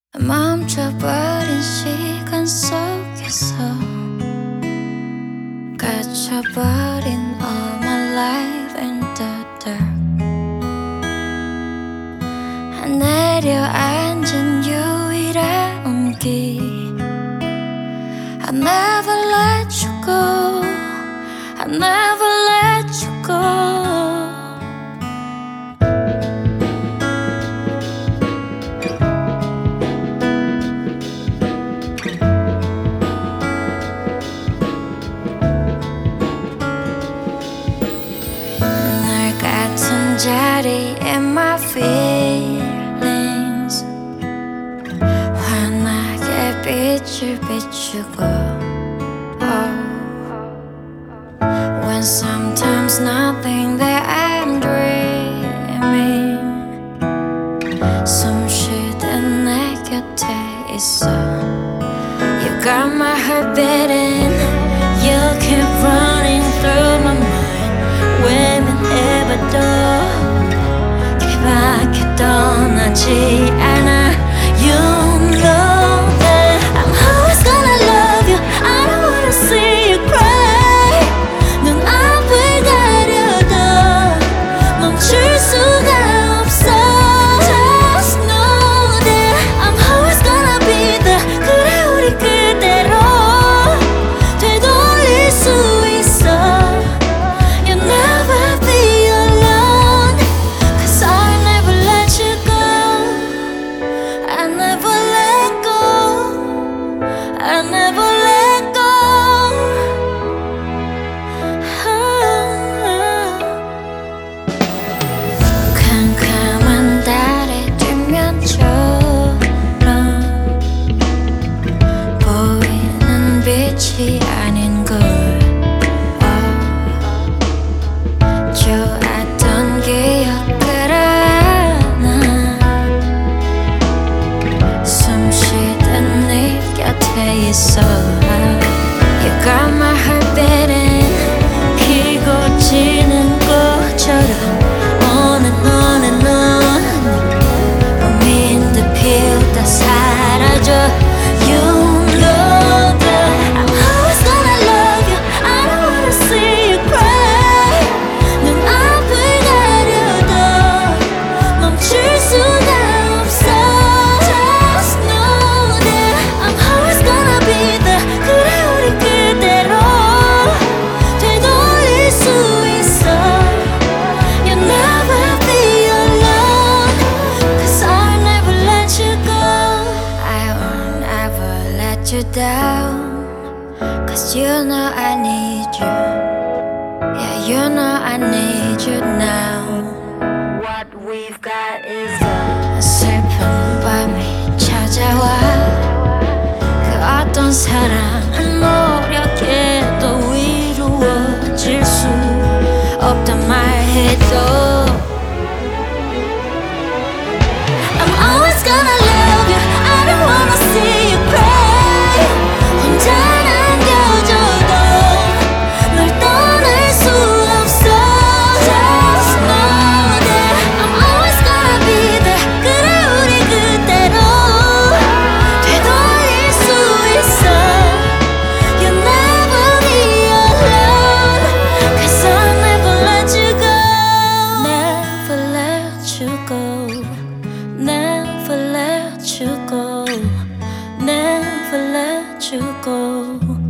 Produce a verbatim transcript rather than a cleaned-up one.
멈춰버린 시간 속에서 갇혀버린 all my life in the dark. 내려앉은 유일한 온기, I never let you go, I never let you go. 날 같은 자리에 my feelings 환하게 빛을 비추고, oh. When sometimes nothing that I'm dreaming, 숨 쉬듯 내 곁에 있어. You got my heart beating, you keep running through my mind. 외면해봐도 길 밖에 떠나지 않아. You know that I'm always gonna love you. I don't wanna see you cry. 눈앞을 가려도 멈출 수가 없어. Just know that I'm always gonna be there. 그래 우리 그대로 되돌릴 수 있어. You'll never be alone, 'cause I'll never let you go. I never let go, I never let go. 캄캄한 달의 뒷면처럼 보이는 빛이 아닌 걸, 좋았던 기억들 하나 숨 쉬듯 네 곁에 있어. You got my heart beating, 피고 지는 꽃처럼 on and on and on. 봄인 듯 피우다 사라져. You know that I'm always gonna love you. I don't wanna see you cry. 눈앞을 가려도 멈출 수가 없어. Just know that I'm always gonna be there. 그래 우리 그대로 되돌릴 수 있어. You'll never be alone, 'cause I'll never let you go. I won't ever let you down, 'cause you know I need you. Yeah, you know I need you now. What we've got is a 슬픈 밤이 찾아와. 그 어떤 사랑은 노력해도 이루어질 수 없단 말해도 I'm always gonna love you. I don't wanna see you cry. 혼자 남겨줘도 널 떠날 수 없어. Just know that I'm always gonna be there. 그래 우리 그대로 되돌릴 수 있어. You'll never be alone, 'cause I'll never let you go. Never let you go, never let you go, never let you go.